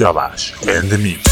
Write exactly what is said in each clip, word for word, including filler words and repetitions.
Siavash in the mix.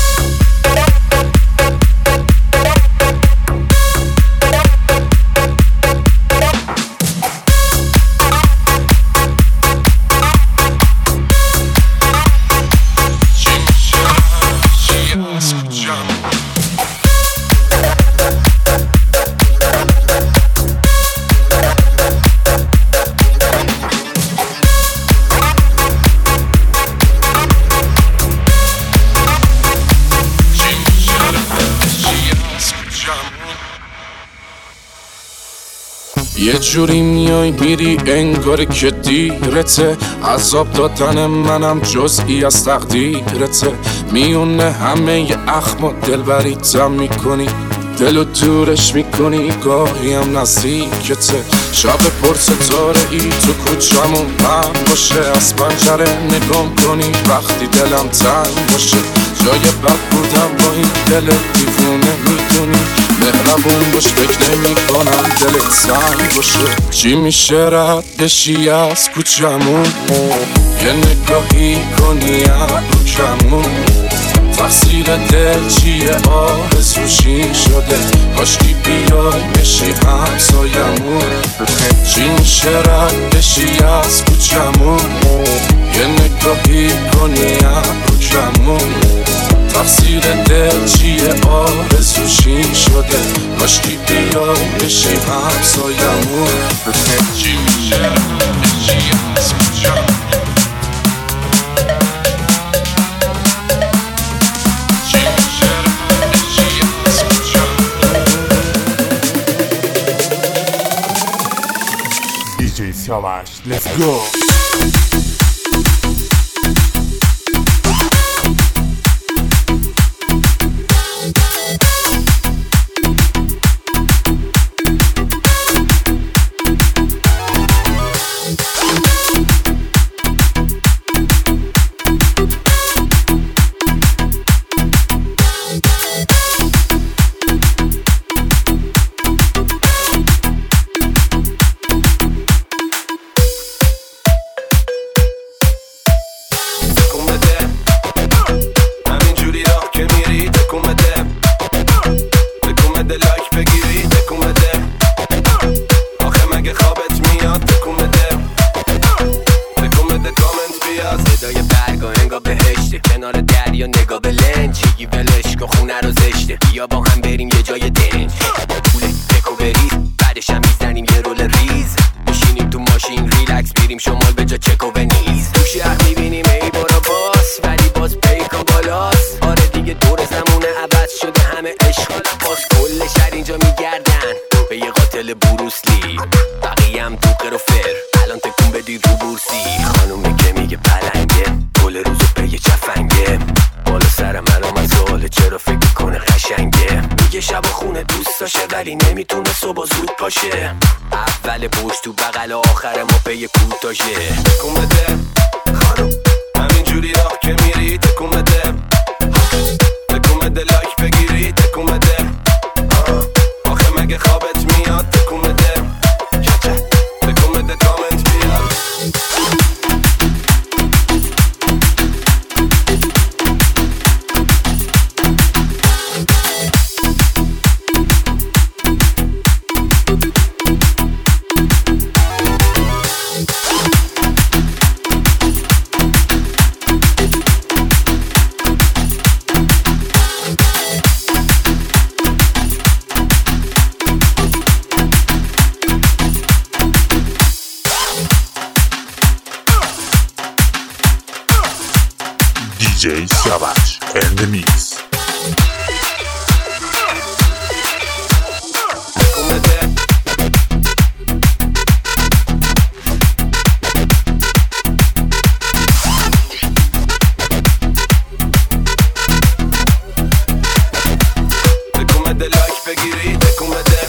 یه جوری میای میری انگار که دیرته، عذاب دادن منم جزئی از تقدیرته. میونه همه اخم و دلبریتم میکنی، دلو دورش میکنی گاهی هم نزدیکته. شب پر ستاره ای تو کوچمون من باشه، از پنجره نگام کنی وقتی دلم تنگ باشه. جای بد بودم با این دل دیوونه میدونی، مهربون باش فکر نمی کنم دلت سنگ باشه. چی میشه رد بشی از کوچمون، یه نگاهی کنی ابرو کمون. تقصیر دل چیه آرزوشی شده، کاشکی بیای بشی همسایمون. چی میشه رد بشی از کوچمون، یه نگاهی کنی ابرو کمون. تقصیر دل چیه آرزوشی شده، کاشکی بیای بشی همسایمون. چی میشه رد بشی از کوچمون، دی جی Siavash, let's go. کنار دریا نگاه به لنج، چیگی ولش کن خونه رو زشته، بیا با هم بریم یه جای دنج. پول دکو بریز بعدش هم میزنیم یه رول ریز، میشینیم تو ماشین ریلکس میریم شمال به جا چک و ونیز. تو شهر میبینیم ای بارا باس ولی باز پیکا بالاست. آره دیگه دور زمونه عوض شده همه عشق باز، کل شهر اینجا میگردن به یه قاتل بروسلی، بقیه هم دوقه رو فر الان تکون بدی رو بورسی. خانومی که میگه پلنگه کل روزو به یه چفنگه، بالا سر من آمد سواله چرا فکر کنه قشنگه. میگه شب خونه دوست داشه ولی نمیتونه صبح زود پاشه، اول برج تو بغل آخر ما پی کوتاشه. تکون بده خانوم همینجوری راه که میری، تکون بده تکون بده لایک بگیری، تکون بده آخه مگه خوابت میاد، تکون بده تکون بده کامنت بیاد. دی جی Siavash in the mix. تکون بده لایک بگیری، تکون بده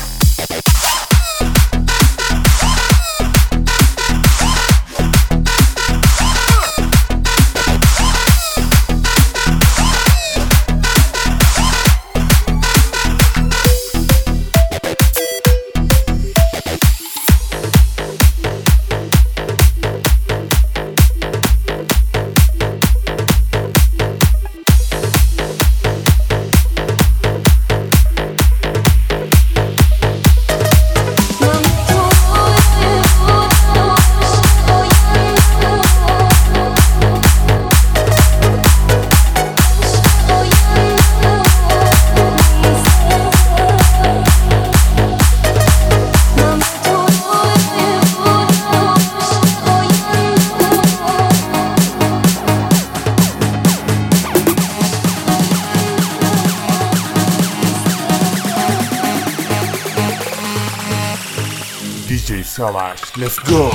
دیجی سیاوش Let's go.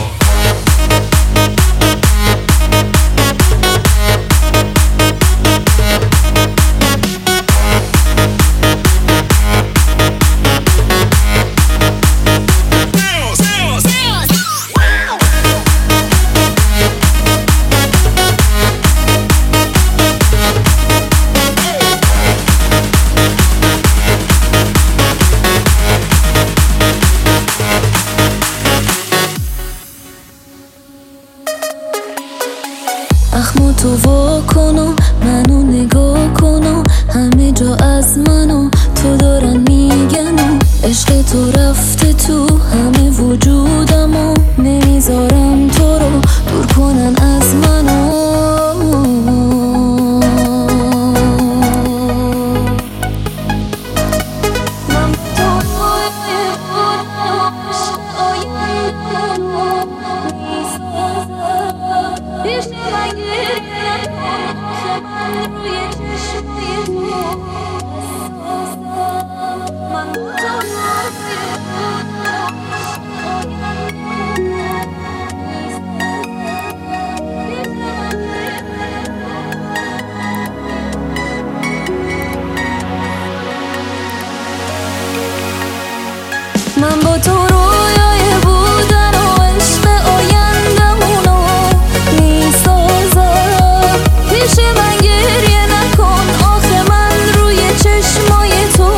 اخمو تو وا کن و منو نگاه کن و همه جا از منو تو دارن میگن و عشق تو رفته تو همه وجودم و نمیذارم تو رو دور کنن از منو. من با تو رویای بودن و عشق آیندمونو میسازم. پیش من گریه نکن آخه من روی چشمای تو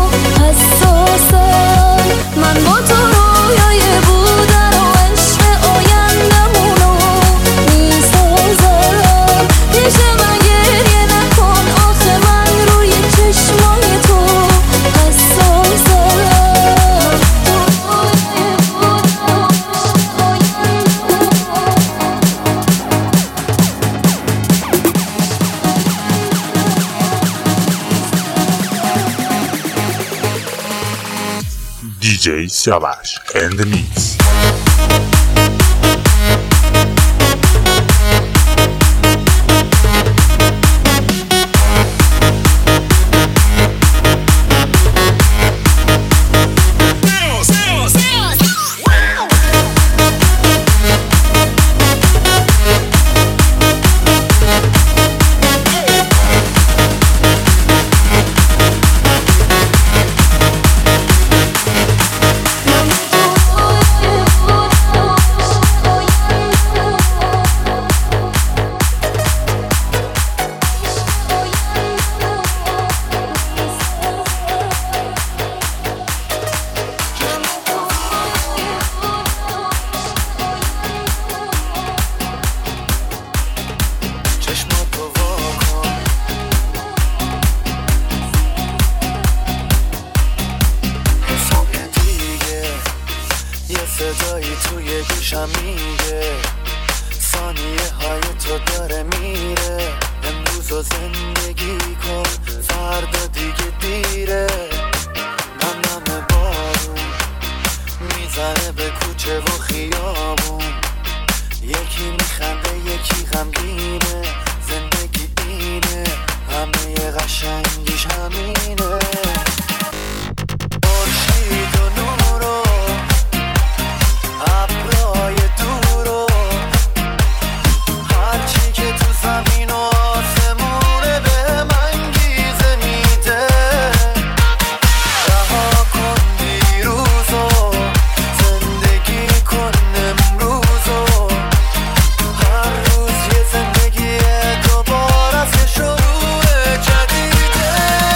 حساسم. من با تو رویای بودن و عشق آیندمونو میسازم. پیش من گریه نکن آخه من روی چشمای تو حساسم. دیجی سیاوش and the mix. صدایی توی گوشم میگه ثانیه های تو داره میره. امروز رو زندگی کن فردا دیگه دیره. من نم بارون میزنه به کوچه و خیابون. یکی میخنده یکی غمگینه. زندگی اینه همه قشنگیش همینه. خورشید و نور و ابرای دور و هرچی که تو زمین و آسمونه به من گیزه میده. رها کن دیروز و زندگی کن امروز و هر روز یه زندگی دوباره از یه شروع جدیده.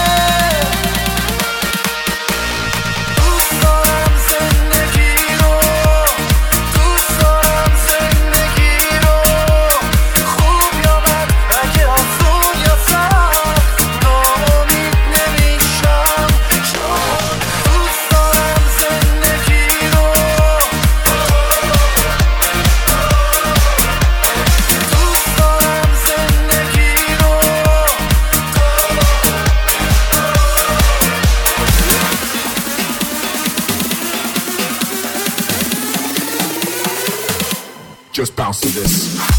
دوست دارم زندگی رو، دوست دارم زندگی رو، خوب یا بد، اگه آسون یا سخت ناامید نمیشم. چون دوست دارم زندگی رو، دوست دارم زندگی رو. Just bounce to this.